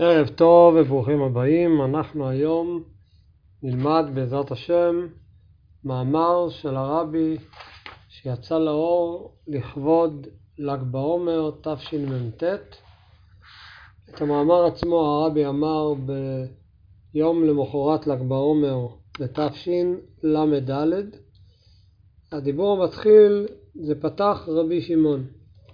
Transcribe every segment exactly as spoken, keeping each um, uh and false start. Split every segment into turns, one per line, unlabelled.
ערב טוב וברוכים הבאים. אנחנו היום נלמד בעזרת השם מאמר של הרבי שיצא לאור לכבוד ל"ג בעומר תשמ"ט. את המאמר עצמו הרבי אמר ביום למחרת ל"ג בעומר בתשל"ד. הדיבור המתחיל זה פתח רבי שמעון.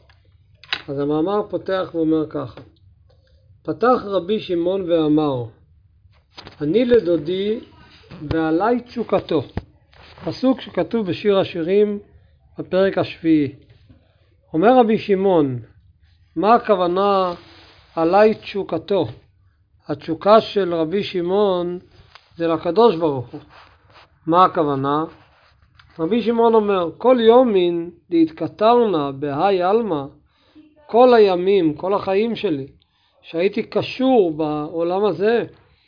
אז המאמר פותח ואומר ככה: פתח רבי שמעון ואמר, אני לדודי ועלי תשוקתו. פסוק שכתוב בשיר השירים בפרק השביעי. אומר רבי שמעון, מה הכוונה עלי תשוקתו? התשוקה של רבי שמעון זה לקדוש ברוך הוא. מה הכוונה? רבי שמעון אומר, כל יומין דהתכתרנה בהי אלמה, כל הימים, כל החיים שלי שהייתי קשור בעולם הזה,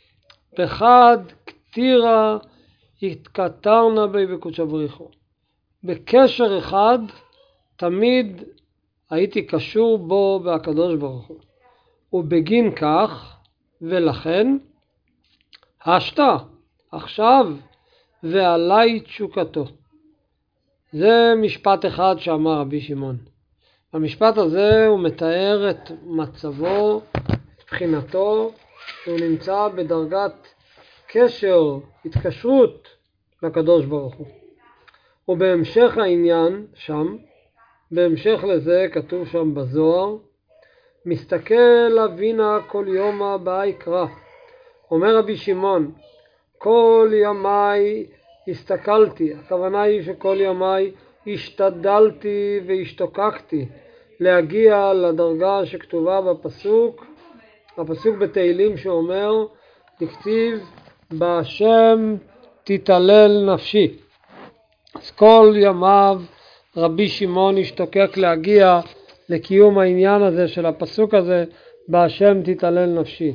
בחד כתירה התכתרנה בי בקודשא בריחו. בקשר אחד תמיד הייתי קשור בו בהקדוש ברוך הוא. ובגין כך ולכן השתה עכשיו ועלי תשוקתו. זה משפט אחד שאמר רבי שמעון. המשפט הזה הוא מתאר את מצבו, את בחינתו, שהוא נמצא בדרגת קשר, התקשרות לקדוש ברוך הוא. ובהמשך העניין שם, בהמשך לזה כתוב שם בזוהר, מסתכל אבינה כל יומא בהי קרא. אומר רבי שמעון, כל ימיי הסתכלתי, הכוונה היא שכל ימיי השתדלתי והשתוקקתי להגיע לדרגה שכתובה בפסוק, הפסוק בתהילים שאומר, תכתיב בהשם תתעלל נפשי. אז כל ימיו רבי שמעון השתוקק להגיע לקיום העניין הזה של הפסוק הזה, בהשם תתעלל נפשי.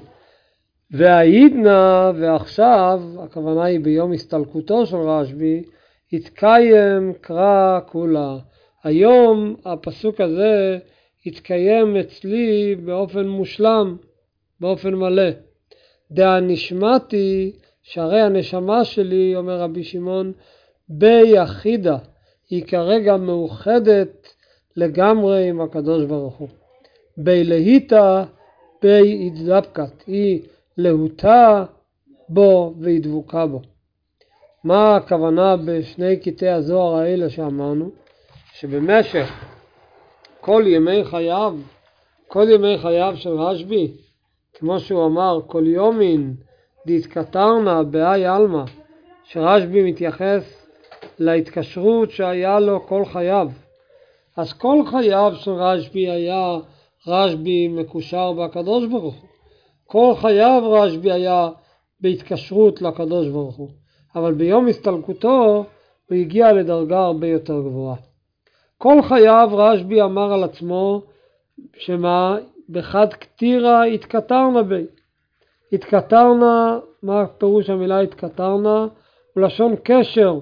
והעידנה, ועכשיו, הכוונה היא ביום הסתלקותו של רשב"י, התקיים קרא כולה. היום הפסוק הזה התקיים אצלי באופן מושלם, באופן מלא. דעה נשמתי, שהרי הנשמה שלי, אומר רבי שמעון, ביחידה, היא כרגע מאוחדת לגמרי עם הקדוש ברוך הוא. בלהיטה, בי התדבקת, היא להוטה בו והדבוקה בו. מה הכוונה בשני קטעי הזוהר האלה שאמרנו? שבמשך כל ימי חייו, כל ימי חייו של רשב"י, כמו שהוא אמר, כל יומין דהתכתרנה בהי אלמה, שרשב"י מתייחס להתקשרות שהיה לו כל חייו. אז כל חייו של רשב"י היה רשב"י מקושר בקדוש ברוך הוא. כל חייו רשב"י היה בהתקשרות לקדוש ברוך הוא. אבל ביום הסתלקותו הוא הגיע לדרגה הרבה יותר גבוהה. כל חייו רשב"י אמר על עצמו שמה בחד כתירה התכתרנה בי. התכתרנה, מה פירוש המילה התכתרנה? הוא לשון קשר.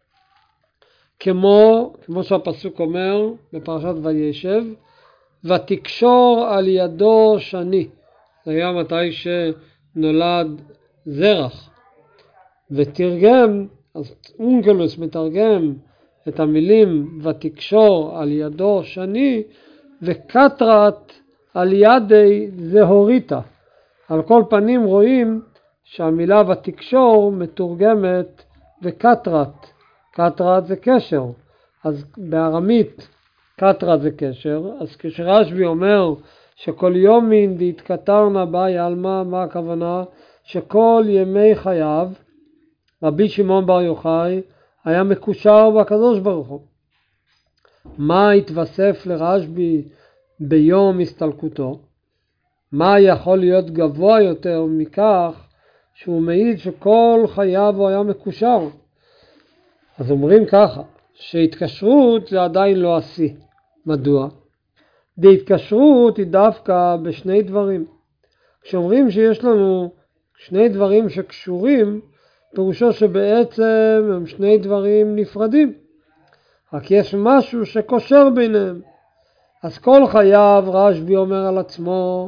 כמו, כמו שהפסוק אומר בפרשת וישב, ותקשור על ידו שני. זה היה מתי שנולד זרח. ותרגם, אז אונקלוס מתרגם את המילים ותקשור על ידו שני וקטרת על ידי זהוריתה. על כל פנים רואים שהמילה ותקשור מתורגמת וקטרת. קטרת זה קשר. אז בארמית קטרת זה קשר. אז כשרשב"י אומר שכל יומין דהתכתרנה בהי אלמה, מה הכוונה? שכל ימי חייו רבי שמעון בר יוחאי היה מקושר בקדוש ברוך הוא. מה התווסף לרשב"י ביום הסתלקותו? מה יכול להיות גבוה יותר מכך שהוא מעיד שכל חייו הוא היה מקושר? אז אומרים ככה, שהתקשרות זה עדיין לא השיא. מדוע? דהתקשרות היא דווקא בשני דברים. כשאומרים שיש לנו שני דברים שקשורים, פירושו שבעצם הם שני דברים נפרדים. רק יש משהו שקושר ביניהם. אז כל חייו רשב"י אומר על עצמו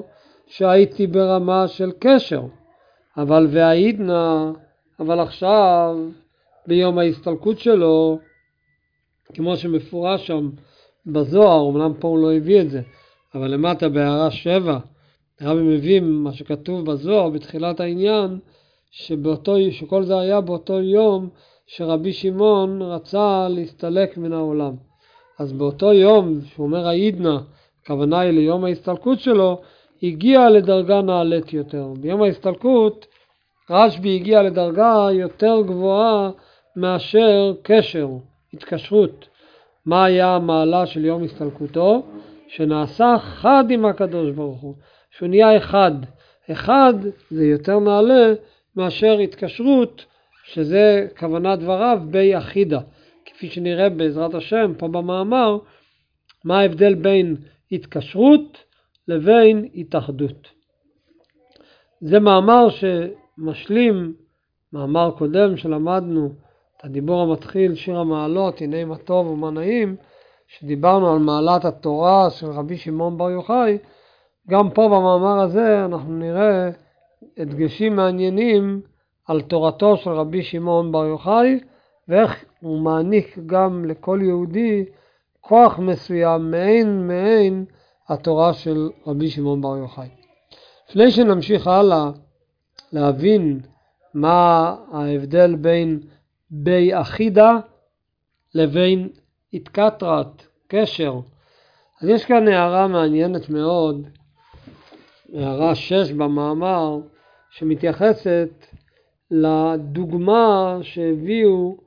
שהייתי ברמה של קשר, אבל והעידנא, אבל עכשיו ביום ההסתלקות שלו, כמו שמפורש שם בזוהר, אמנם פה הוא לא הביא את זה, אבל למטה בהערה שבע, הרבי מביא מה שכתוב בזוהר בתחילת העניין, שבאותו, שכל זה היה באותו יום שרבי שמעון רצה להסתלק מן העולם. אז באותו יום, שהוא אומר העידנא, הכוונה היא ליום ההסתלקות שלו, הגיע לדרגה נעלית יותר. ביום ההסתלקות, רשב"י הגיע לדרגה יותר גבוהה מאשר קשר, התקשרות. מה היה המעלה של יום הסתלקותו? שנעשה חד עם הקדוש ברוך הוא, שהוא נהיה אחד. אחד זה יותר נעלה מאשר התקשרות, שזה כוונת דבריו בי אחידה. כפי שנראה בעזרת השם פה במאמר, מה ההבדל בין התקשרות לבין התאחדות. זה מאמר שמשלים מאמר קודם שלמדנו, את הדיבור המתחיל, שיר המעלות, הנה מה טוב ומה נעים, שדיברנו על מעלת התורה של רבי שמעון בר יוחאי. גם פה במאמר הזה אנחנו נראה הדגשים מעניינים על תורתו של רבי שמעון בר יוחאי, ואיך הוא מעניק גם לכל יהודי כוח מסוים מעין מעין התורה של רבי שמעון בר יוחאי. לפני שנמשיך הלאה להבין מה ההבדל בין בי אחידה לבין התקטרת, קשר, אז יש כאן הערה מעניינת מאוד, הערה שש במאמר, שמתייחסת לדוגמה שהביאו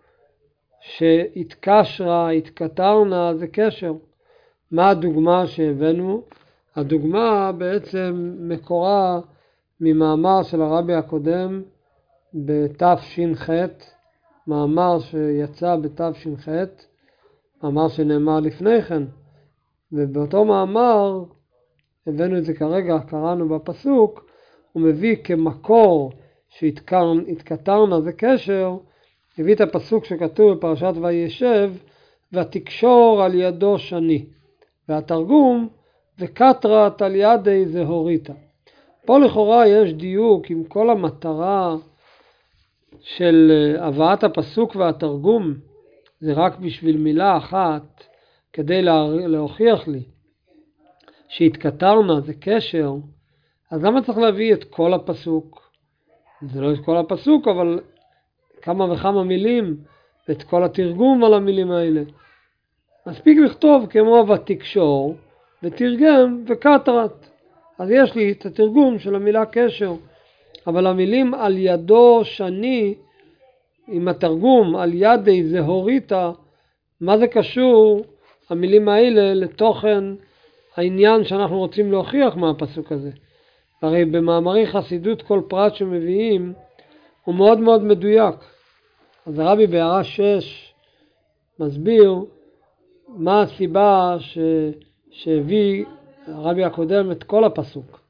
שהתקשרה, התקטרנה, זה קשר. מה הדוגמה שהבאנו? הדוגמה בעצם מקורה ממאמר של הרבי הקודם בתש"ח, מאמר שיצא בתש"ח, מאמר שנאמר לפני כן, ובאותו מאמר, הבאנו את זה כרגע, קראנו בפסוק, הוא מביא כמקור שהתקטרנה זה קשר, הביא את הפסוק שכתוב בפרשת וישב, ותקשור על ידו שני, והתרגום, וקטרת על ידי זהוריתא. פה לכאורה יש דיוק עם כל המטרה של הבאת הפסוק והתרגום, זה רק בשביל מילה אחת, כדי להוכיח לי שהתקטרנה זה קשר, אז למה צריך להביא את כל הפסוק? זה לא את כל הפסוק, אבל כמה וכמה מילים, ואת כל התרגום על המילים האלה. מספיק לכתוב כמו ותקשור, ותרגם וקטרת. אז יש לי את התרגום של המילה קשר, אבל המילים על ידו שני, עם התרגום על ידי זהוריתא, מה זה קשור המילים האלה לתוכן העניין שאנחנו רוצים להוכיח מהפסוק הזה? הרי במאמרי חסידות כל פרט שמביאים הוא מאוד מאוד מדויק. אז הרבי בהערה שש מסביר מה הסיבה ש... שהביא הרבי הקודם את כל הפסוק.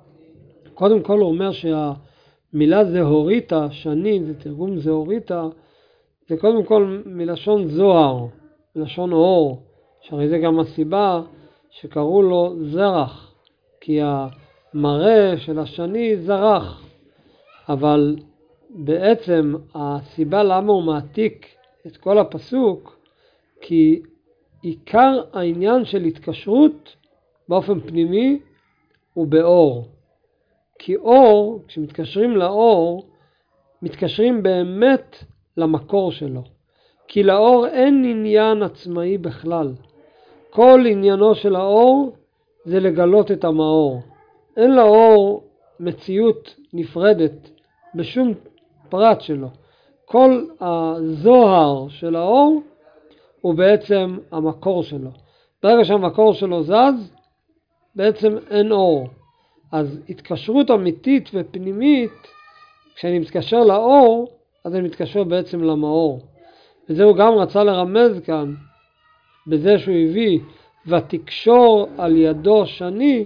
קודם כל הוא אומר שהמילה זהוריתא, שני, זה תרגום זהוריתא, זה קודם כל מלשון זוהר, מלשון אור, שהרי זה גם הסיבה שקראו לו זרח, כי המראה של השני זרח. אבל בעצם הסיבה למה הוא מעתיק את כל הפסוק, כי עיקר העניין של התקשרות באופן פנימי הוא באור. כי אור, כשמתקשרים לאור, מתקשרים באמת למקור שלו. כי לאור אין עניין עצמאי בכלל. כל עניינו של האור זה לגלות את המאור. אין לאור מציאות נפרדת בשום פרט שלו. כל הזוהר של האור הוא בעצם המקור שלו. ברגע שהמקור שלו זז, בעצם אין אור. אז התקשרות אמיתית ופנימית, כשאני מתקשר לאור, אז אני מתקשר בעצם למאור. וזה הוא גם רצה לרמז כאן, בזה שהוא הביא, ותקשור על ידו שני,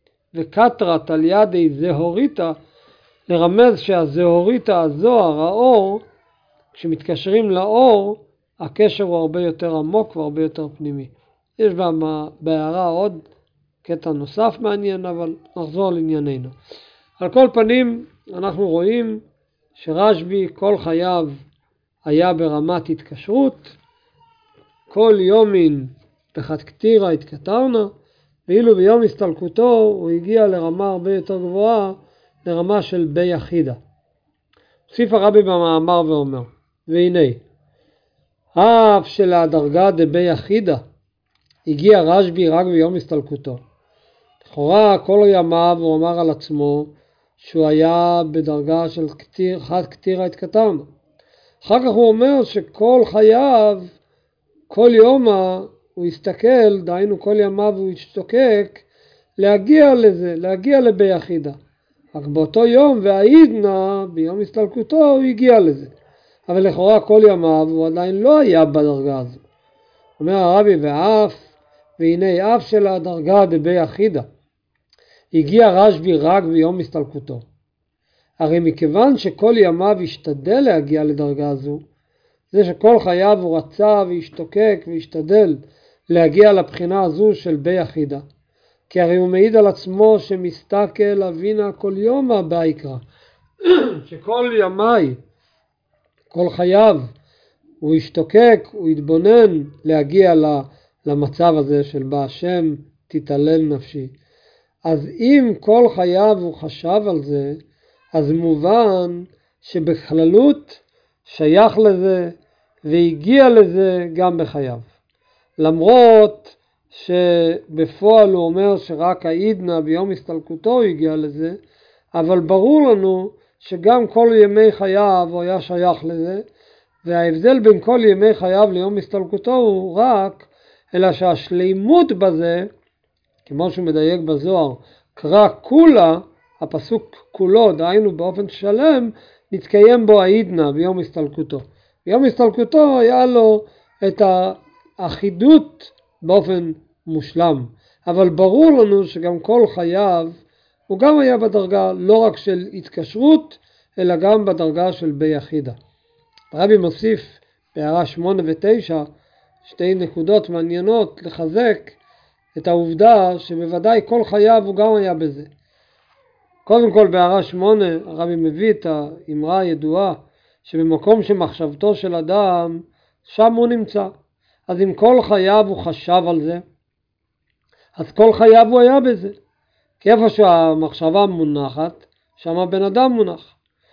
וקטרת על ידי זהוריתא, לרמז שהזהוריתא, הזוהר, האור, כשמתקשרים לאור, הקשר הוא הרבה יותר עמוק והרבה יותר פנימי. יש בהערה עוד קטע נוסף מעניין, אבל נחזור לענייננו. על כל פנים אנחנו רואים שרשב"י כל חייו היה ברמת התקשרות, כל יומין בחד כתירה התקטרנה, ואילו ביום הסתלקותו הוא הגיע לרמה הרבה יותר גבוהה, לרמה של בי יחידה. הוסיף הרבי במאמר ואומר, והנה, אף שלדרגה דבי יחידה הגיע רשב"י רק ביום הסתלקותו. לכאורה כל ימיו הוא אמר על עצמו שהוא היה בדרגה של כתיר, חד כתירה התקטרנה. אחר כך הוא אומר שכל חייו, כל יום הוא הסתכל, דהיינו כל ימיו הוא השתוקק, להגיע לזה, להגיע לבי יחידה. רק באותו יום והעידנא, ביום הסתלקותו, הוא הגיע לזה. אבל לכאורה כל ימיו הוא עדיין לא היה בדרגה הזו. אומר הרבי, ואף, והנה אף של הדרגה דבי יחידה, הגיע רשב"י רק ביום הסתלקותו. הרי מכיוון שכל ימיו השתדל להגיע לדרגה הזו, זה שכל חייו הוא רצה והשתוקק והשתדל להגיע לבחינה הזו של בי יחידה. כי הרי הוא מעיד על עצמו שמסתכל אבינה כל יום בעיקרא. שכל ימי, כל חייו, הוא השתוקק, הוא התבונן להגיע למצב הזה של בה השם תתעלל נפשי. אז אם כל חייו הוא חשב על זה, אז מובן שבכללות שייך לזה והגיע לזה גם בחייו. למרות שבפועל הוא אומר שרק העידנא ביום הסתלקותו הוא הגיע לזה, אבל ברור לנו שגם כל ימי חייו הוא היה שייך לזה, וההבדל בין כל ימי חייו ליום הסתלקותו הוא רק, אלא שהשלימות בזה, כמו שהוא מדייק בזוהר, קרא כולה, הפסוק כולו, דהיינו באופן שלם, נתקיים בו העידנא ביום הסתלקותו. ביום הסתלקותו היה לו את האחידות באופן מושלם, אבל ברור לנו שגם כל חייו הוא גם היה בדרגה לא רק של התקשרות, אלא גם בדרגה של בי יחידה. הרבי מוסיף בהערה שמונה ותשע שתי נקודות מעניינות לחזק את העובדה שבוודאי כל חייו הוא גם היה בזה. קודם כל בהערה שמונה הרבי מביא את האמרה הידועה שבמקום שמחשבתו של אדם שם הוא נמצא. אז אם כל חייו הוא חשב על זה, אז כל חייו הוא היה בזה. כי איפה שהמחשבה מונחת, שם הבן אדם מונח.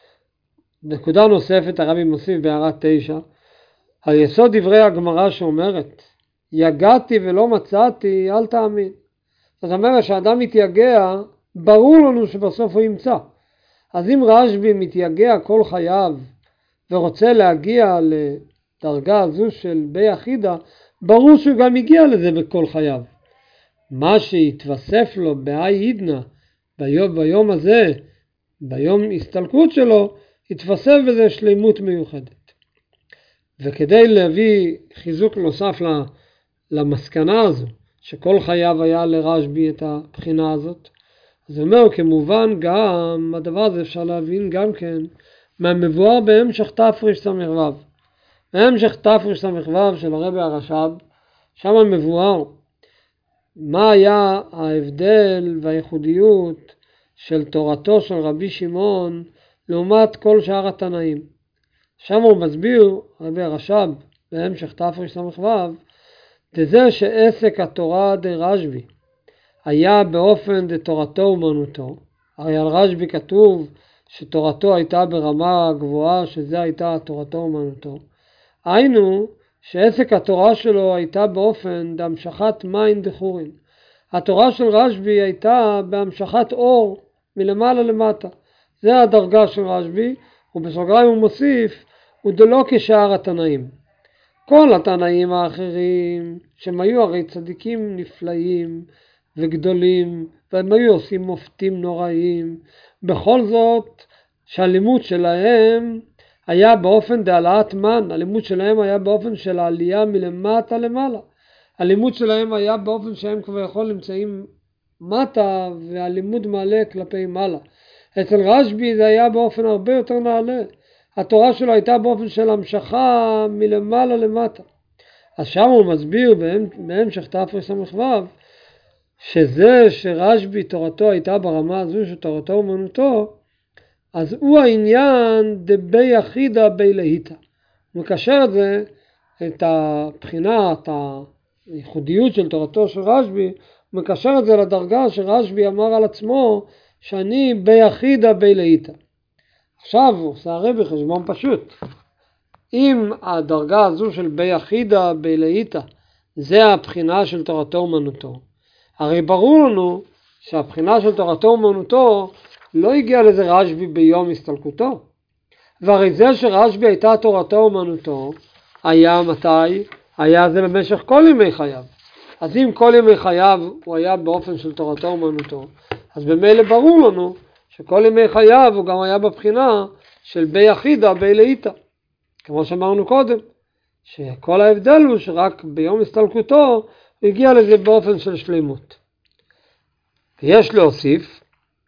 נקודה נוספת הרבי מוסיף בהערה תשע, על יסוד דברי הגמרא שאומרת, יגעתי ולא מצאתי, אל תאמין. זאת אומרת שהאדם מתייגע, ברור לנו שבסוף הוא ימצא. אז אם רשב"י מתייגע כל חייו ורוצה להגיע לדרגה הזו של בי יחידה, ברור שהוא גם הגיע לזה בכל חייו. מה שהתווסף לו בהאי עידנא ביום, ביום הזה, ביום הסתלקות שלו, התווסף בזה שלימות מיוחדת. וכדי להביא חיזוק נוסף למסקנה הזו, שכל חייו היה לרשב"י את הבחינה הזאת, אז הוא אומר, כמובן גם, הדבר הזה אפשר להבין גם כן, מהמבואר בהמשך תפריש ס"ו. בהמשך תפריש ס"ו של הרבי הרש"ב, שם מבואר מה היה ההבדל והייחודיות של תורתו של רבי שמעון לעומת כל שאר התנאים. שם הוא מסביר, רבי הרש"ב, בהמשך תפריש ס"ו, דזה שעסק התורה דרשב"י היה באופן דתורתו אומנותו. הרי על רשב"י כתוב שתורתו הייתה ברמה גבוהה, שזה הייתה תורתו אומנותו. היינו שעסק התורה שלו הייתה באופן דהמשכת מים דחורין. התורה של רשב"י הייתה בהמשכת אור מלמעלה למטה. זה הדרגה של רשב"י, ובסוגריים הוא מוסיף, ודלא כשאר התנאים. כל התנאים האחרים, שהם היו הרי צדיקים נפלאים וגדולים, והם היו עושים מופתים נוראים, בכל זאת שהלימוד שלהם היה באופן דעלאת מן, הלימוד שלהם היה באופן של העלייה מלמטה למעלה. הלימוד שלהם היה באופן שהם כבר יכול נמצאים מטה, והלימוד מעלה כלפי מעלה. אצל רשב"י זה היה באופן הרבה יותר נעלה. התורה שלו הייתה באופן של המשכה מלמעלה למטה. אז שם הוא מסביר בהמשך תפריש ס"ו, שזה שרשב"י תורתו הייתה ברמה הזו שתורתו אומנותו, אז הוא העניין דבי יחידה בי להיטה. הוא מקשר את זה, את הבחינה, את הייחודיות של תורתו של רשב"י, הוא מקשר את זה לדרגה שרשב"י אמר על עצמו, שאני בי יחידה בי להיטה. עכשיו הוא עושה הרי בחשבון פשוט. אם הדרגה הזו של בי יחידה בי להיטה, זה הבחינה של תורתו אומנותו, הרי ברור לנו שהבחינה של תורתו אומנותו לא הגיע לזה רשב"י ביום הסתלקותו. והרי זה שרשב"י הייתה תורתו אומנותו, היה מתי? היה זה במשך כל ימי חייו. אז אם כל ימי חייו הוא היה באופן של תורתו אומנותו, אז במילא ברור לנו שכל ימי חייו הוא גם היה בבחינה של בי יחידה בי להיטה. כמו שאמרנו קודם, שכל ההבדל הוא שרק ביום הסתלקותו הגיע לזה באופן של שלמות. ויש להוסיף,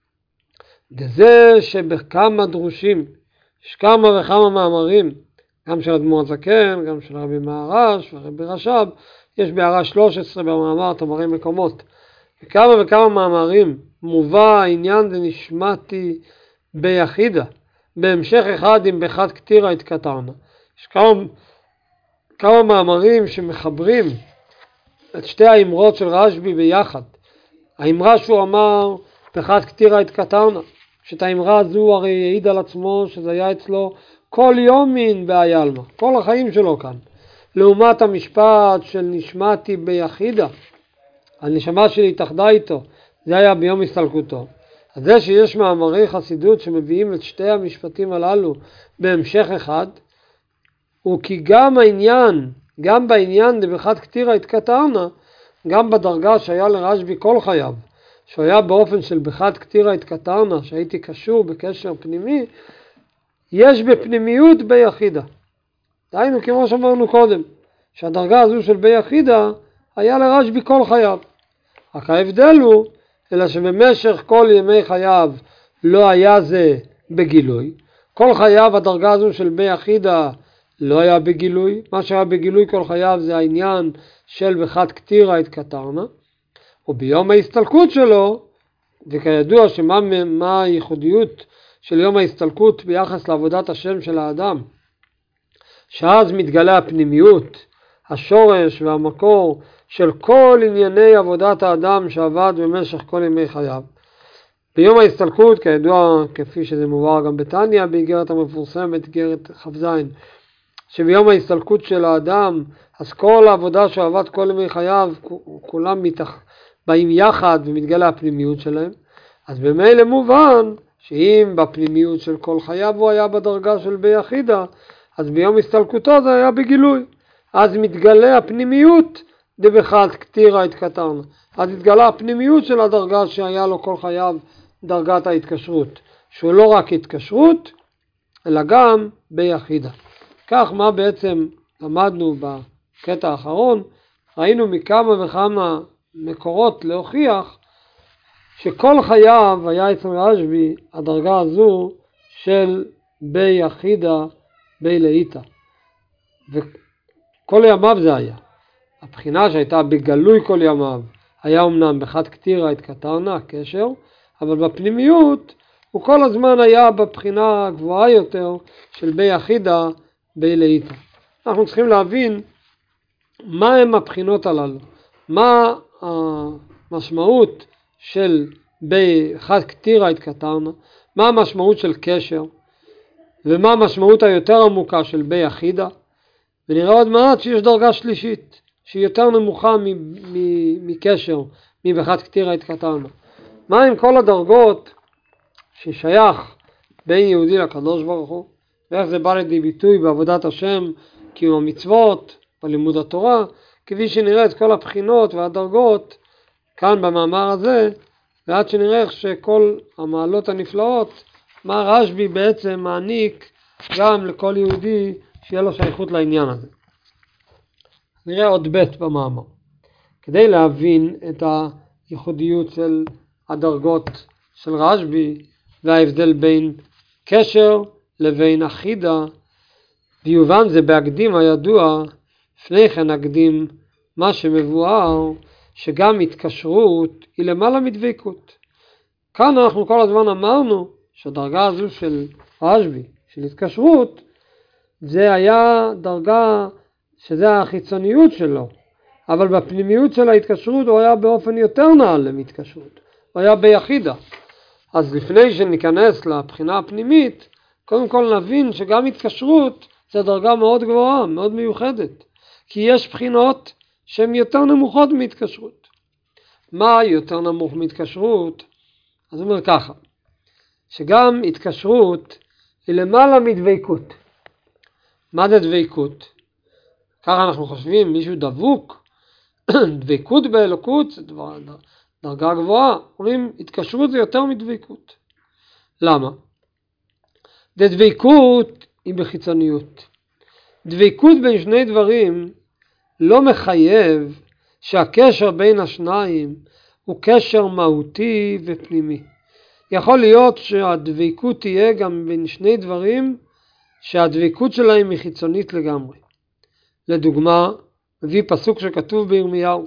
זה שבכמה דרושים, יש כמה וכמה מאמרים, גם של אדמו"ר הזקן, גם של רבי מהר"ש ורבי רש"ב, יש בהערה שלוש עשרה במאמר תאמרי מקומות, וכמה וכמה מאמרים מובא העניין זה נשמעתי ביחידה, בהמשך אחד עם בחד כתירה התקטרנה. יש כמה, כמה מאמרים שמחברים את שתי האמרות של רשב"י ביחד. האמרה שהוא אמר בחד כתירה התקטרנה, שאת האמרה הזו הרי העיד על עצמו שזה היה אצלו כל יומין בהיילמה, כל החיים שלו כאן. לעומת המשפט של נשמעתי ביחידה, הנשמה שלי התאחדה איתו, זה היה ביום הסתלקותו. אז זה שיש מאמרי חסידות שמביאים את שתי המשפטים הללו בהמשך אחד, הוא כי גם העניין, גם בעניין דבחד כתירה התקטרנה, גם בדרגה שהיה לרשב"י כל חייו, שהיה באופן של בחד כתירה התקטרנה, שהייתי קשור בקשר פנימי, יש בפנימיות ביחידה. דהיינו כמו שאמרנו קודם, שהדרגה הזו של ביחידה היה לרשב"י כל חייו. רק ההבדל הוא, אלא שבמשך כל ימי חייו לא היה זה בגילוי. כל חייו הדרגה הזו של ביחידה לא היה בגילוי. מה שהיה בגילוי כל חייו זה העניין של בחד כתירה התקטרנה. וביום ההסתלקות שלו, וכידוע שמה מה הייחודיות של יום ההסתלקות ביחס לעבודת השם של האדם, שאז מתגלה הפנימיות, השורש והמקור של כל ענייני עבודת האדם שעבד במשך כל ימי חייו. ביום ההסתלקות, כידוע, כפי שזה מובהר גם בתניא, באיגרת המפורסמת, איגרת כ"ז, שביום ההסתלקות של האדם, אז כל העבודה שעבד כל ימי חייו, כולם מתח... באים יחד ומתגלה הפנימיות שלהם. אז במילא מובן שאם בפנימיות של כל חייו הוא היה בדרגה של ביחידה, אז ביום הסתלקותו זה היה בגילוי. אז מתגלה הפנימיות דבחד כתירה התקטרנה. אז התגלה הפנימיות של הדרגה שהיה לו כל חייו דרגת ההתקשרות, שהוא לא רק התקשרות, אלא גם ביחידה. כך מה בעצם למדנו בקטע האחרון, ראינו מכמה וכמה מקורות להוכיח שכל חייו היה אצל רשב"י הדרגה הזו של ביחידה בי להיטה. וכל ימיו זה היה. הבחינה שהייתה בגלוי כל ימיו היה אמנם בחד כתירה התקטרנה, הקשר, אבל בפנימיות הוא כל הזמן היה בבחינה הגבוהה יותר של ביחידה בי להיטה. אנחנו צריכים להבין מה הם הבחינות הללו. מה המשמעות של בחד כתירה התקטרנה, מה המשמעות של קשר, ומה המשמעות היותר עמוקה של ביחידה. ונראה עוד מעט שיש דרגה שלישית, שהיא יותר נמוכה מקשר, מבחד כתירה התקטרנה. מה עם כל הדרגות ששייך בין יהודי לקדוש ברוך הוא, ואיך זה בא לידי ביטוי בעבודת השם, קיום המצוות, בלימוד התורה, כפי שנראה את כל הבחינות והדרגות כאן במאמר הזה, ועד שנראה שכל המעלות הנפלאות, מה רשב"י בעצם מעניק גם לכל יהודי שיהיה לו שייכות לעניין הזה. נראה עוד ב' במאמר. כדי להבין את הייחודיות של הדרגות של רשב"י וההבדל בין קשר לבין אחידה, ויובן זה בהקדים הידוע, לפני כן נקדים מה שמבואר, שגם התקשרות היא למעלה מדבקות. כאן אנחנו כל הזמן אמרנו שהדרגה הזו של רשב"י, של התקשרות, זה היה דרגה שזה החיצוניות שלו, אבל בפנימיות של ההתקשרות הוא היה באופן יותר נעלה מהתקשרות, הוא היה ביחידה. אז לפני שניכנס לבחינה הפנימית, קודם כל נבין שגם התקשרות זה דרגה מאוד גבוהה, מאוד מיוחדת, כי יש בחינות שהן יותר נמוכות מהתקשרות. מה יותר נמוך מהתקשרות? אז הוא אומר ככה, שגם התקשרות היא למעלה מדבקות. מה זה דבקות? ככה אנחנו חושבים, מישהו דבוק, דבקות באלוקות זה דבר, דרגה גבוהה. אומרים, התקשרות זה יותר מדבקות. למה? דבקות היא בחיצוניות. דבקות בין שני דברים לא מחייב שהקשר בין השניים הוא קשר מהותי ופנימי. יכול להיות שהדבקות תהיה גם בין שני דברים שהדבקות שלהם היא חיצונית לגמרי. לדוגמה, מביא פסוק שכתוב בירמיהו,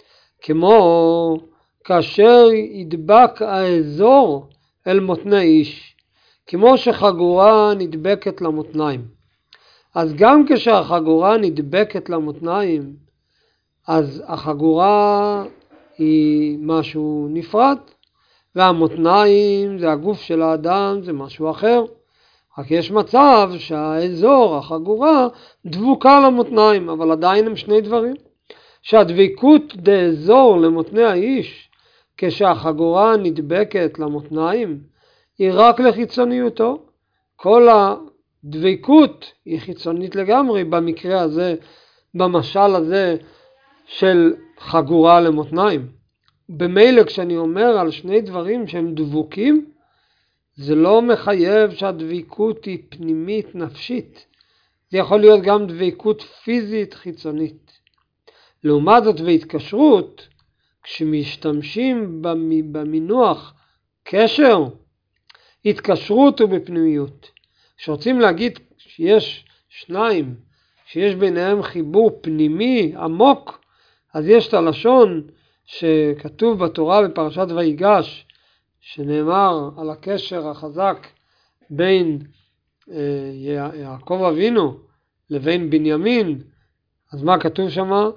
כמו כאשר ידבק האזור אל מותני איש, כמו שחגורה נדבקת למותניים. אז גם כשהחגורה נדבקת למותניים, אז החגורה היא משהו נפרד, והמותניים זה הגוף של האדם, זה משהו אחר. רק יש מצב שהאזור, החגורה, דבוקה למותניים, אבל עדיין הם שני דברים. שהדבקות דאזור למותני האיש, כשהחגורה נדבקת למותניים, היא רק לחיצוניותו. כל הדבקות היא חיצונית לגמרי, במקרה הזה, במשל הזה של חגורה למותניים. במילא כשאני אומר על שני דברים שהם דבוקים, זה לא מחייב שהדבקות היא פנימית נפשית. זה יכול להיות גם דבקות פיזית חיצונית. לעומת זאת בהתקשרות, כשמשתמשים במינוח קשר, התקשרות הוא בפנימיות. כשרוצים להגיד שיש שניים, שיש ביניהם חיבור פנימי עמוק, אז יש את הלשון שכתוב בתורה בפרשת ויגש, שנאמר על הקשר החזק בין אה, יעקב אבינו לבין בנימין. אז מה כתוב שם?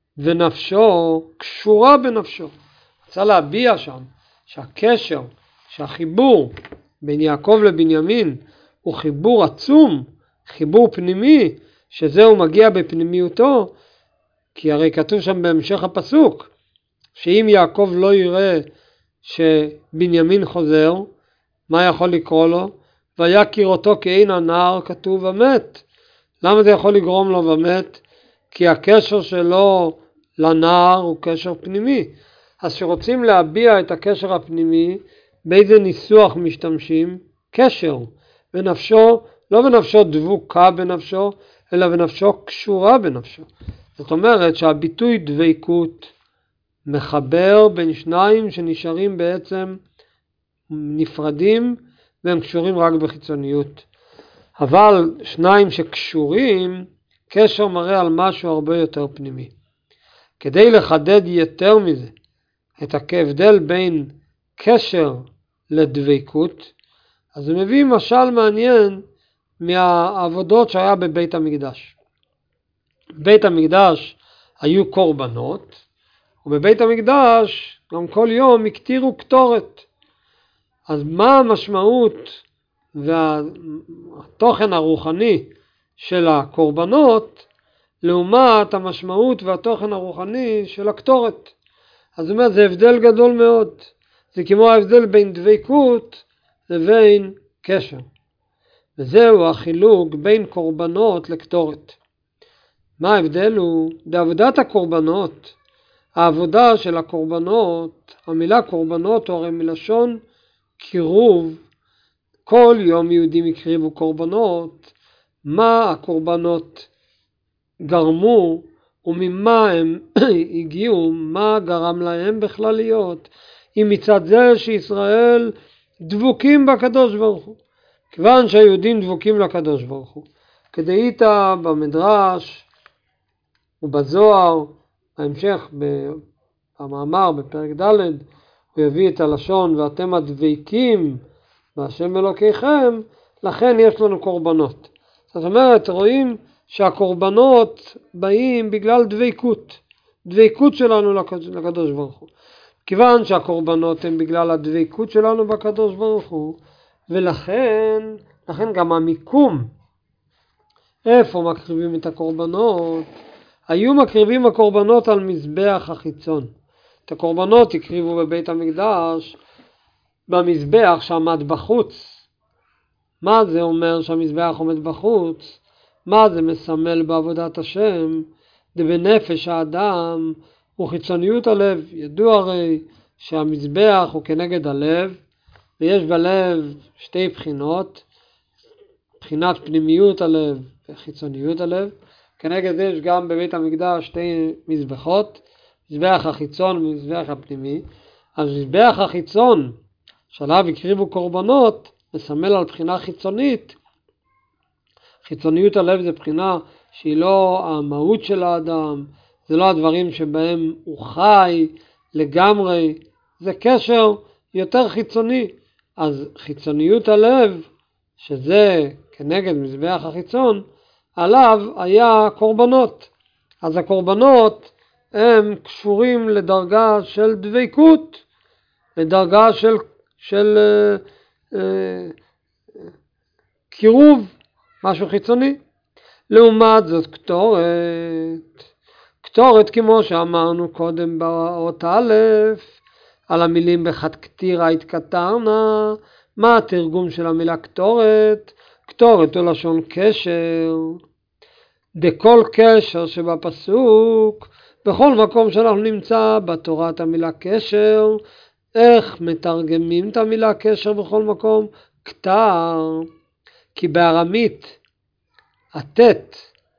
ונפשו קשורה בנפשו. רוצה להביע שם שהקשר, שהחיבור בין יעקב לבנימין הוא חיבור עצום, חיבור פנימי, שזהו מגיע בפנימיותו, כי הרי כתוב שם בהמשך הפסוק, שאם יעקב לא יראה שבנימין חוזר, מה יכול לקרוא לו? ויקיר אותו כאין הנער, כתוב ומת. למה זה יכול לגרום לו ומת? כי הקשר שלו לנער הוא קשר פנימי. אז שרוצים להביע את הקשר הפנימי, באיזה ניסוח משתמשים? קשר. בנפשו, לא בנפשו דבוקה בנפשו, אלא בנפשו קשורה בנפשו. זאת אומרת שהביטוי דבקות מחבר בין שניים שנשארים בעצם נפרדים והם קשורים רק בחיצוניות. אבל שניים שקשורים, קשר מראה על משהו הרבה יותר פנימי. כדי לחדד יותר מזה את ההבדל בין קשר לדבקות, אז הוא מביא משל מעניין מהעבודות שהיה בבית המקדש. בבית המקדש היו קורבנות, ובבית המקדש גם כל יום הקטירו קטורת. אז מה המשמעות והתוכן הרוחני של הקורבנות לעומת המשמעות והתוכן הרוחני של הקטורת? אז זאת אומרת, זה הבדל גדול מאוד. זה כמו ההבדל בין דבקות לבין קשר. וזהו החילוק בין קורבנות לקטורת. מה ההבדל הוא? בעבודת הקורבנות, העבודה של הקורבנות, המילה קורבנות הוא הרי מלשון קירוב. כל יום יהודים הקריבו קורבנות. מה הקורבנות גרמו וממה הם הגיעו, מה גרם להם בכלל להיות, אם מצד זה שישראל דבוקים בקדוש ברוך הוא. כיוון שהיהודים דבוקים לקדוש ברוך הוא, כדאית במדרש ובזוהר, ההמשך במאמר בפרק ד' הוא יביא את הלשון ואתם הדבקים בהשם אלוקיכם, לכן יש לנו קורבנות. זאת אומרת, רואים שהקורבנות באים בגלל דבקות, דבקות שלנו לקדוש ברוך הוא. כיוון שהקורבנות הם בגלל הדבקות שלנו בקדוש ברוך הוא, ולכן לכן גם המיקום, איפה מקריבים את הקורבנות, היו מקריבים הקורבנות על מזבח החיצון. את הקורבנות הקריבו בבית המקדש במזבח שעמד בחוץ. מה זה אומר שהמזבח עומד בחוץ? מה זה מסמל בעבודת השם? זה בנפש האדם וחיצוניות הלב. ידוע הרי שהמזבח הוא כנגד הלב, ויש בלב שתי בחינות, בחינת פנימיות הלב וחיצוניות הלב. כנגד זה יש גם בבית המקדש שתי מזבחות, מזבח החיצון ומזבח הפנימי. אז מזבח החיצון שעליו הקריבו קורבנות מסמל על בחינה חיצונית. חיצוניות הלב זה בחינה שהיא לא המהות של האדם, זה לא הדברים שבהם הוא חי לגמרי, זה קשר יותר חיצוני. אז חיצוניות הלב, שזה כנגד מזבח החיצון, עליו היה קורבנות. אז הקורבנות הם קשורים לדרגה של דבקות, לדרגה של, של אה, אה, קירוב, משהו חיצוני. לעומת זאת קטורת, קטורת כמו שאמרנו קודם באות א', על המילים בחת כתירה התקטרנה. מה התרגום של המילה קטורת? קטורת הוא לשון קשר, דכל קשר שבפסוק, בכל מקום שאנחנו נמצא בתורת המילה קשר, איך מתרגמים את המילה קשר בכל מקום? כתר, כי בארמית התת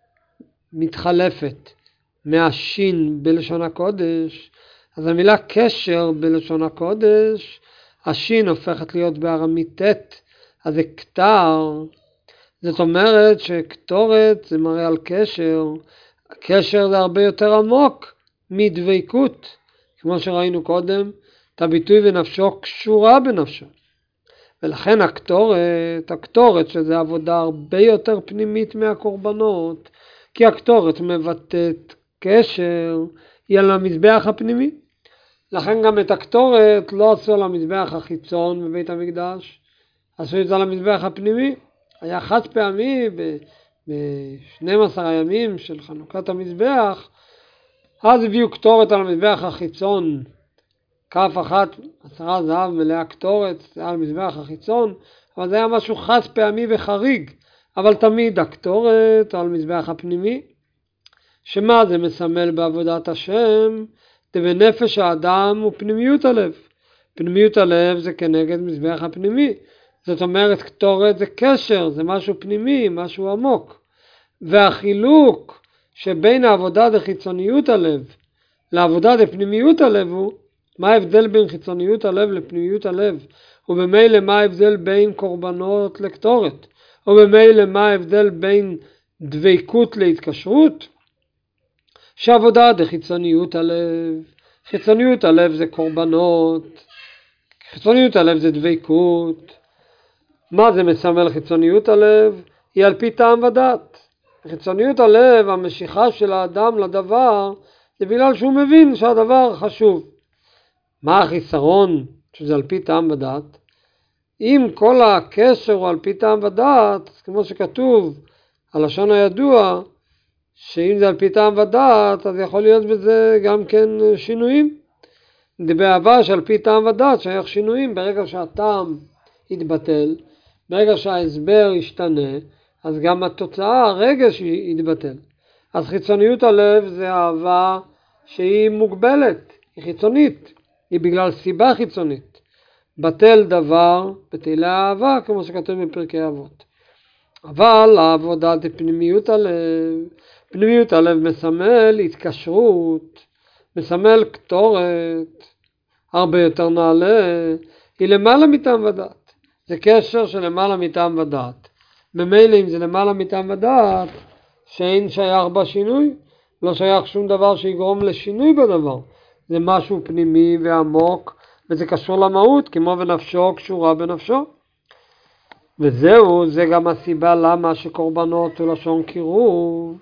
מתחלפת מהשין בלשון הקודש, אז המילה קשר בלשון הקודש, השין הופכת להיות בארמית תת, אז זה כתר. זאת אומרת שקטורת זה מראה על קשר, הקשר זה הרבה יותר עמוק מדבקות, כמו שראינו קודם, את הביטוי ונפשו קשורה בנפשו. ולכן הקטורת, הקטורת שזה עבודה הרבה יותר פנימית מהקורבנות, כי הקטורת מבטאת קשר, היא על המזבח הפנימי. לכן גם את הקטורת לא עשו על המזבח החיצון בבית המקדש, עשו את זה על המזבח הפנימי. היה חד פעמי ב-שנים עשר הימים של חנוכת המזבח, אז הביאו קטורת על המזבח החיצון, כף אחת, עשרה זהב מלאה קטורת, זה על מזבח החיצון, אבל זה היה משהו חד פעמי וחריג, אבל תמיד הקטורת על מזבח הפנימי. שמה זה מסמל בעבודת השם? זה בנפש האדם ופנימיות הלב. פנימיות הלב זה כנגד מזבח הפנימי. זאת אומרת, קטורת זה קשר, זה משהו פנימי, משהו עמוק. והחילוק שבין העבודה לחיצוניות הלב לעבודה לפנימיות הלב הוא, מה ההבדל בין חיצוניות הלב לפנימיות הלב? ובמילא מה ההבדל בין קורבנות לקטורת? ובמילא מה ההבדל בין דבקות להתקשרות? שעבודה לחיצוניות הלב, חיצוניות הלב זה קורבנות, חיצוניות הלב זה דבקות. מה זה מסמל חיצוניות הלב? היא על פי טעם ודעת. חיצוניות הלב, המשיכה של האדם לדבר, זה בגלל שהוא מבין שהדבר חשוב. מה החיסרון שזה על פי טעם ודעת? אם כל הקשר הוא על פי טעם ודעת, כמו שכתוב, הלשון הידוע, שאם זה על פי טעם ודעת, אז יכול להיות בזה גם כן שינויים. באהבה שעל פי טעם ודעת שייך שינויים, ברגע שהטעם יתבטל, ברגע שההסבר ישתנה, אז גם התוצאה, הרגש יתבטל. אז חיצוניות הלב זה אהבה שהיא מוגבלת, היא חיצונית, היא בגלל סיבה חיצונית. בטל דבר, בטלה אהבה, כמו שכתוב בפרקי אבות. אבל העבודה זה פנימיות הלב. פנימיות הלב מסמל התקשרות, מסמל קטורת, הרבה יותר נעלה, היא למעלה מטעם ודעת. זה קשר של למעלה מטעם ודעת. במילא אם זה למעלה מטעם ודעת, שאין שייך בשינוי, לא שייך שום דבר שיגרום לשינוי בדבר. זה משהו פנימי ועמוק, וזה קשור למהות, כמו בנפשו קשורה בנפשו. וזהו, זה גם הסיבה למה שקורבנות הוא לשון קירוב,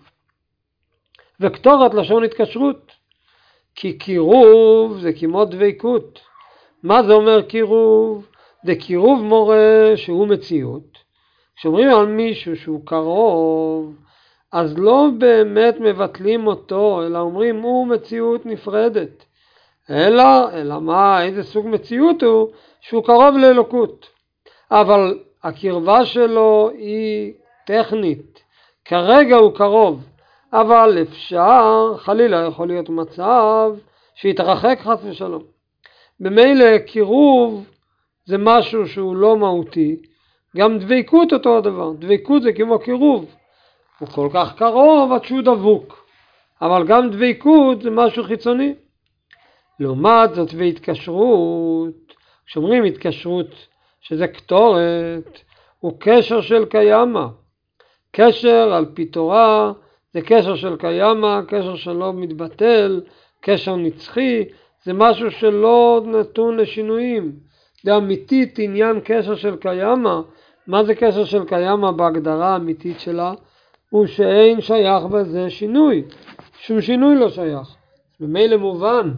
וקטורת לשון התקשרות. כי קירוב זה כמו דבקות. מה זה אומר קירוב? זה קירוב מורה שהוא מציאות. כשאומרים על מישהו שהוא קרוב, אז לא באמת מבטלים אותו, אלא אומרים הוא מציאות נפרדת. אלא, אלא מה, איזה סוג מציאות הוא? שהוא קרוב לאלוקות. אבל הקרבה שלו היא טכנית. כרגע הוא קרוב. אבל אפשר, חלילה יכול להיות מצב שיתרחק חס ושלום. במילא קירוב זה משהו שהוא לא מהותי. גם דבקות אותו הדבר. דבקות זה כמו קירוב. הוא כל כך קרוב עד שהוא דבוק. אבל גם דבקות זה משהו חיצוני. לעומת זאת והתקשרות, כשאומרים התקשרות שזה קטורת, הוא קשר של קיימה. קשר על פי תורה זה קשר של קיימה, קשר שלא מתבטל, קשר נצחי, זה משהו שלא נתון לשינויים. זה אמיתית עניין קשר של קיימה. מה זה קשר של קיימה בהגדרה האמיתית שלה? הוא שאין שייך בזה שינוי. שום שינוי לא שייך. במילא מובן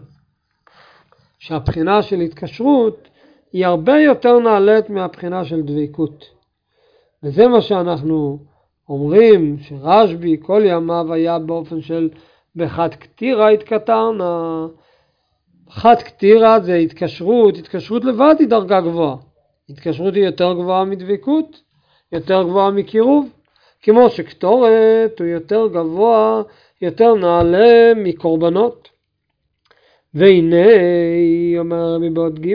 שהבחינה של התקשרות היא הרבה יותר נעלית מהבחינה של דבקות. וזה מה שאנחנו אומרים, שרשב"י כל ימיו היה באופן של בחד כתירה התקטרנה. חד כתירה זה התקשרות, התקשרות לבד היא דרגה גבוהה. התקשרות היא יותר גבוהה מדבקות, יותר גבוהה מקירוב. כמו שקטורת הוא יותר גבוה, יותר נעלה מקורבנות. והנה, אומר רבי בעוד ג',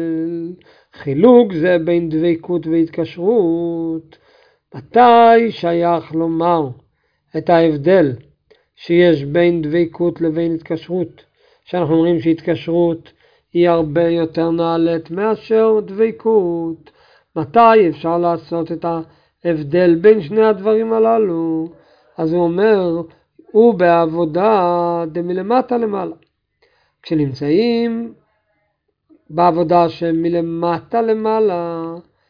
חילוק זה בין דבקות והתקשרות. מתי שייך לומר את ההבדל שיש בין דבקות לבין התקשרות? שאנחנו אומרים שהתקשרות היא הרבה יותר נעלית מאשר דבקות. מתי אפשר לעשות את ההבדל בין שני הדברים הללו? אז הוא אומר, הוא בעבודה דמלמטה למעלה. כשנמצאים בעבודה שמלמטה למעלה,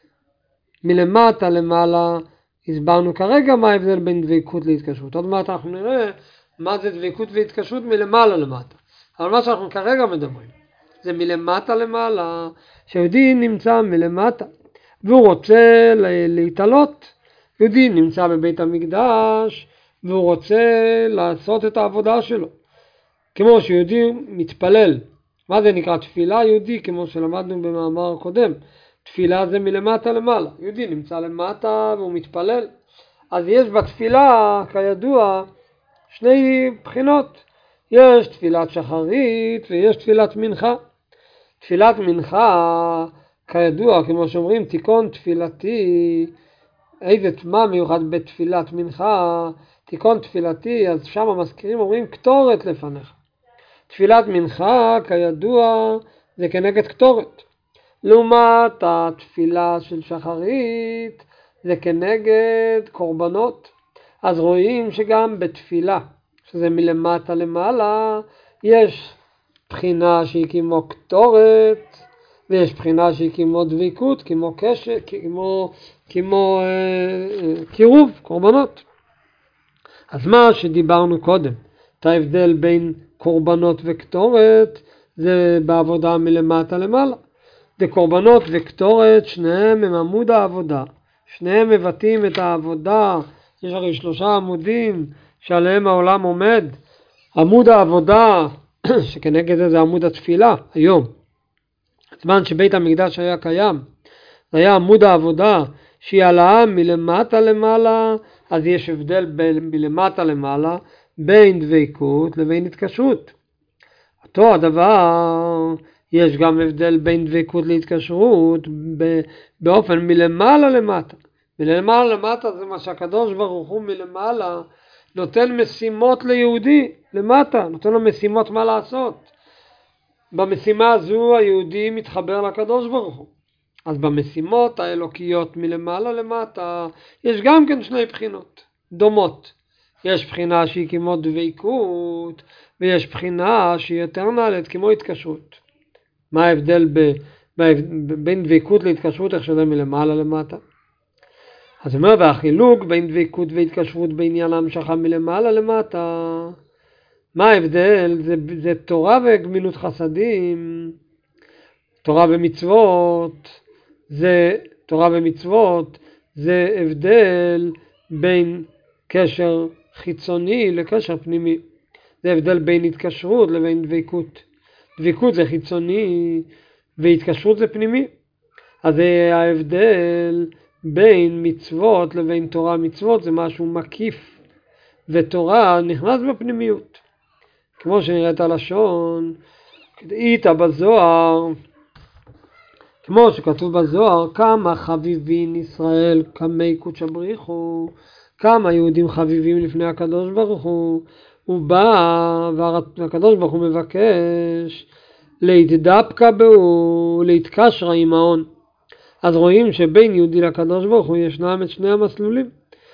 מלמטה למעלה, הסברנו כרגע מה ההבדל בין דבקות להתקשרות. עוד מעט אנחנו נראה מה זה דבקות והתקשרות מלמעלה למטה. אבל מה שאנחנו כרגע מדברים, זה מלמטה למעלה, שיהודי נמצא מלמטה, והוא רוצה להתעלות. יהודי נמצא בבית המקדש, והוא רוצה לעשות את העבודה שלו. כמו שיהודי מתפלל. מה זה נקרא תפילה? יהודי, כמו שלמדנו במאמר הקודם. תפילה זה מלמטה למעלה. יהודי נמצא למטה והוא מתפלל. אז יש בתפילה, כידוע, שני בחינות. יש תפילת שחרית ויש תפילת מנחה. תפילת מנחה, כידוע, כמו שאומרים, תיקון תפילתי, איזה מה מיוחד בתפילת מנחה, תיקון תפילתי, אז שם המזכירים אומרים קטורת לפניך. תפילת מנחה, כידוע, זה כנגד קטורת. לעומת התפילה של שחרית, זה כנגד קורבנות. אז רואים שגם בתפילה, שזה מלמטה למעלה, יש בחינה שהיא כמו קטורת, ויש בחינה שהיא כמו דבקות, כמו קשר, כמו, כמו אה, קירוב, קורבנות. אז מה שדיברנו קודם, את ההבדל בין קורבנות וקטורת, זה בעבודה מלמטה למעלה. זה קורבנות וקטורת, שניהם הם עמוד העבודה. שניהם מבטאים את העבודה. יש הרי שלושה עמודים שעליהם העולם עומד. עמוד העבודה, שכנגד זה זה עמוד התפילה, היום. זמן שבית המקדש היה קיים, זה היה עמוד העבודה שהיא העלאה מלמטה למעלה, אז יש הבדל בין מלמטה למעלה, בין דבקות לבין התקשרות. אותו הדבר, יש גם הבדל בין דבקות להתקשרות באופן מלמעלה למטה. מלמעלה למטה זה מה שהקדוש ברוך הוא מלמעלה נותן משימות ליהודי למטה, נותן לו משימות מה לעשות. במשימה הזו היהודי מתחבר לקדוש ברוך הוא. אז במשימות האלוקיות מלמעלה למטה יש גם כן שני בחינות דומות. יש בחינה שהיא כמו דבקות, ויש בחינה שהיא יותר נעלית כמו התקשרות. מה ההבדל ב, ב, בין דבקות להתקשרות, איך שזה מלמעלה למטה? אז אומר, והחילוק בין דבקות והתקשרות בעניין ההמשכה מלמעלה למטה, מה ההבדל? זה, זה תורה וגמילות חסדים, תורה ומצוות, זה תורה ומצוות, זה הבדל בין קשר חיצוני לקשר פנימי. זה הבדל בין התקשרות לבין דבקות. דבקות זה חיצוני והתקשרות זה פנימי. אז זה ההבדל בין מצוות לבין תורה. מצוות זה משהו מקיף, ותורה נכנס בפנימיות. כמו שנראית הלשון, כדאית בזוהר, כמו שכתוב בזוהר, כמה חביבים ישראל כמי קודש בריחו, כמה יהודים חביבים לפני הקדוש ברוך הוא. הוא בא והקדוש ברוך הוא מבקש להתדפקה בו, להתקשר עם ההון. אז רואים שבין יהודי לקדוש ברוך הוא ישנם את שני המסלולים,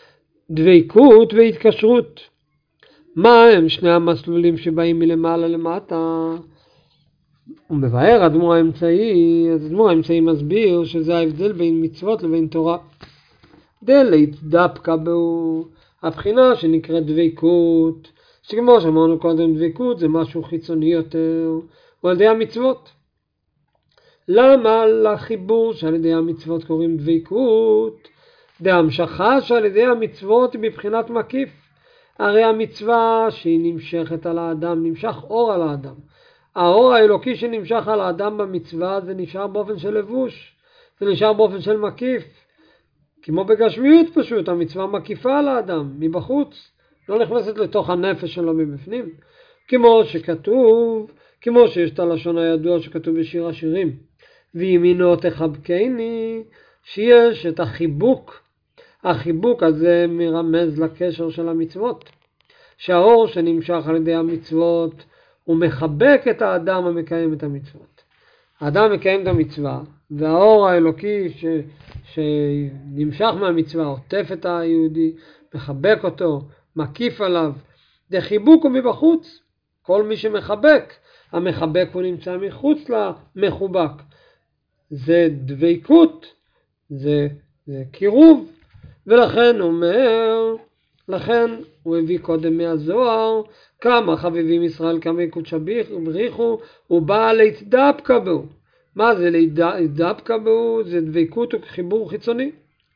דבקות והתקשרות. מה הם שני המסלולים שבאים מלמעלה למטה? הוא מבאר הדמור האמצעי, אז הדמור האמצעי מסביר שזה ההבדל בין מצוות לבין תורה. דלית דפקה בו, הבחינה שנקראת דבקות, שכמו שאמרנו קודם, דבקות זה משהו חיצוני יותר, או על ידי המצוות. למה לחיבור שעל ידי המצוות קוראים דבקות? בהמשכה שעל ידי המצוות היא בבחינת מקיף. הרי המצווה שהיא נמשכת על האדם, נמשך אור על האדם. האור האלוקי שנמשך על האדם במצווה זה נשאר באופן של לבוש, זה נשאר באופן של מקיף. כמו בגשמיות פשוט, המצווה מקיפה על האדם מבחוץ, לא נכנסת לתוך הנפש שלו מבפנים. כמו שכתוב, כמו שיש את הלשון הידוע שכתוב בשיר השירים, וימינו תחבקני, שיש את החיבוק. החיבוק הזה מרמז לקשר של המצוות, שהאור שנמשך על ידי המצוות הוא מחבק את האדם המקיים את המצוות. האדם מקיים את המצווה, והאור האלוקי ש... שנמשך מהמצווה עוטף את היהודי, מחבק אותו, מקיף עליו. זה חיבוק הוא מבחוץ. כל מי שמחבק, המחבק הוא נמצא מחוץ למחובק. זה דבקות, זה, זה קירוב. ולכן הוא אומר, לכן הוא הביא קודם מהזוהר, כמה חביבים ישראל כמי קודש בריחו, הוא בא להתדפקה בו. מה זה להתדפקה בו? זה דבקות וחיבור חיצוני.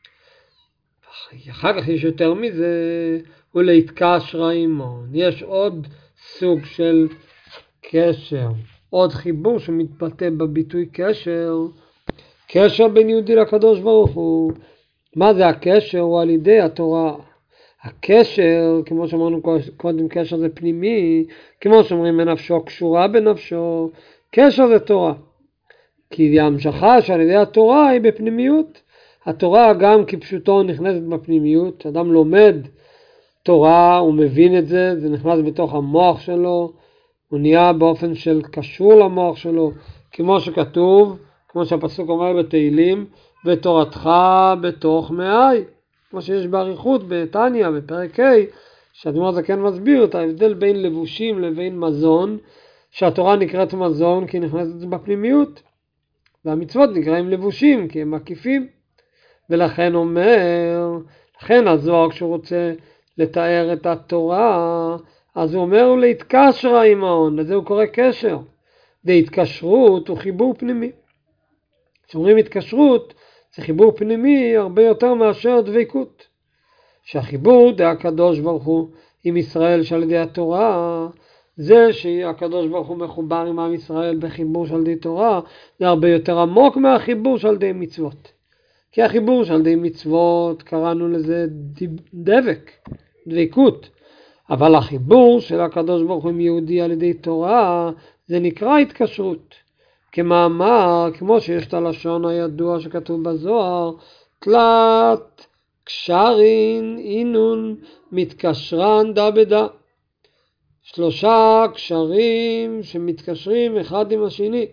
אחר כך יש יותר מזה, הוא להתקשר עמו. יש עוד סוג של קשר, עוד חיבור שמתבטא בביטוי קשר, קשר בין יהודי לקדוש ברוך הוא. מה זה הקשר? הוא על ידי התורה. הקשר, כמו שאמרנו קודם, קשר זה פנימי, כמו שאומרים בנפשו קשורה בנפשו, קשר זה תורה. כי ההמשכה שעל ידי התורה היא בפנימיות. התורה גם כפשוטו נכנסת בפנימיות, אדם לומד תורה, הוא מבין את זה, זה נכנס בתוך המוח שלו, הוא נהיה באופן של קשור למוח שלו, כמו שכתוב, כמו שהפסוק אומר בתהילים, ותורתך בתוך מאי, כמו שיש בעריכות בתניא בפרק ה', שהאדמו"ר הזקן מסביר את ההבדל בין לבושים לבין מזון, שהתורה נקראת מזון כי נכנסת בפנימיות, והמצוות נקראים לבושים כי הם מקיפים. ולכן אומר, לכן הזוהר כשהוא רוצה לתאר את התורה, אז הוא אומר להתקשר עם ההון, לזה הוא קורא קשר. והתקשרות הוא חיבור פנימי. כשאומרים התקשרות, זה חיבור פנימי הרבה יותר מאשר דבקות. שהחיבור זה הקדוש ברוך הוא עם ישראל שעל ידי התורה, זה שהקדוש ברוך הוא מחובר עם עם ישראל בחיבור שעל ידי תורה, זה הרבה יותר עמוק מהחיבור שעל ידי מצוות. כי החיבור שעל ידי מצוות קראנו לזה דבק, דבקות. אבל החיבור של הקדוש ברוך הוא עם יהודי על ידי תורה, זה נקרא התקשרות. כמאמר, כמו שיש את הלשון הידוע שכתוב בזוהר, תלת קשרין אינון מתקשרן דה בדה. שלושה קשרים שמתקשרים אחד עם השני.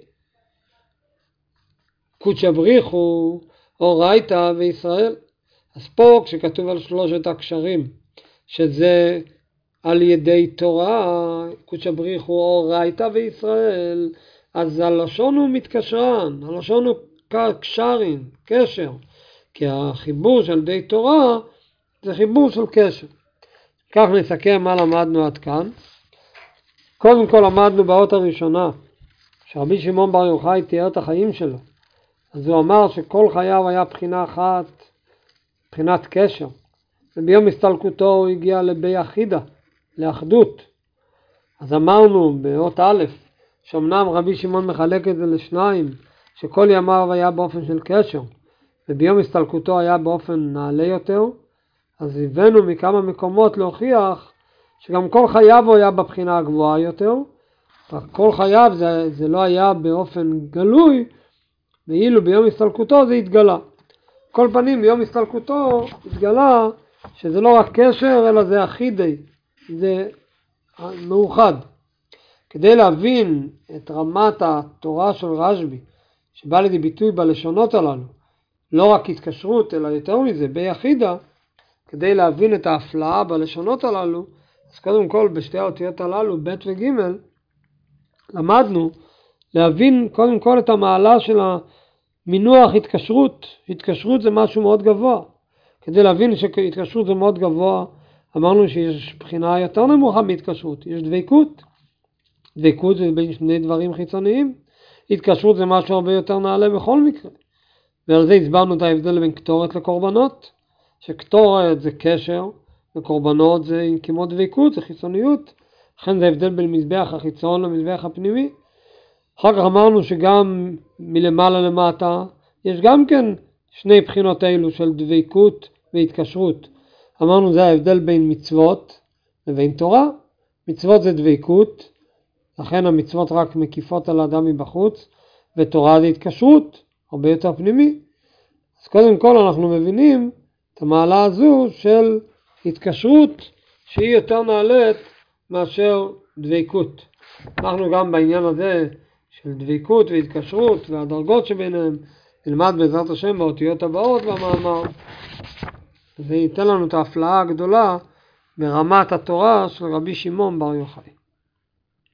קודש בריחו, אורייתא וישראל. אז פה כשכתוב על שלושת הקשרים שזה על ידי תורה, קודש הבריחו אורייתא וישראל, אז הלשון הוא מתקשרן, הלשון הוא קשרין, קשר, כי החיבור של ידי תורה זה חיבור של קשר. כך נסכם מה למדנו עד כאן. קודם כל למדנו באות הראשונה, שרבי שמעון בר יוחאי תיאר את החיים שלו. אז הוא אמר שכל חייו היה בחינה אחת, בחינת קשר. וביום הסתלקותו הוא הגיע לביחידה, לאחדות. אז אמרנו באות א', שאומנם רבי שמעון מחלק את זה לשניים, שכל ימיו היה באופן של קשר, וביום הסתלקותו היה באופן נעלה יותר. אז הבאנו מכמה מקומות להוכיח שגם כל חייו הוא היה בבחינה הגבוהה יותר, כל חייו זה, זה לא היה באופן גלוי, ואילו ביום הסתלקותו זה התגלה. כל פנים ביום הסתלקותו התגלה שזה לא רק קשר אלא זה אחידי, זה מאוחד. כדי להבין את רמת התורה של רשב"י שבא לידי ביטוי בלשונות הללו, לא רק התקשרות אלא יותר מזה ביחידה, כדי להבין את ההפלאה בלשונות הללו, אז קודם כל בשתי האותיות הללו, ב' וג', למדנו להבין קודם כל את המעלה של המינוח התקשרות. התקשרות זה משהו מאוד גבוה. כדי להבין שהתקשרות זה מאוד גבוה, אמרנו שיש בחינה יותר נמוכה מהתקשרות. יש דבקות. דבקות זה בין שני דברים חיצוניים. התקשרות זה משהו הרבה יותר נעלה בכל מקרה. ועל זה הסברנו את ההבדל בין קטורת לקורבנות. שקטורת זה קשר, וקורבנות זה כמו דבקות, זה חיצוניות. לכן זה הבדל בין מזבח החיצון למזבח הפנימי. אחר כך אמרנו שגם מלמעלה למטה, יש גם כן שני בחינות האלו של דבקות והתקשרות. אמרנו זה ההבדל בין מצוות לבין תורה. מצוות זה דבקות, לכן המצוות רק מקיפות על האדם מבחוץ, ותורה זה התקשרות, הרבה יותר פנימי. אז קודם כל אנחנו מבינים את המעלה הזו של התקשרות שהיא יותר נעלית מאשר דבקות. אנחנו גם בעניין הזה של דבקות והתקשרות והדרגות שביניהם נלמד בעזרת השם באותיות הבאות במאמר. זה ייתן לנו את ההפלאה הגדולה ברמת התורה של רבי שמעון בר יוחאי.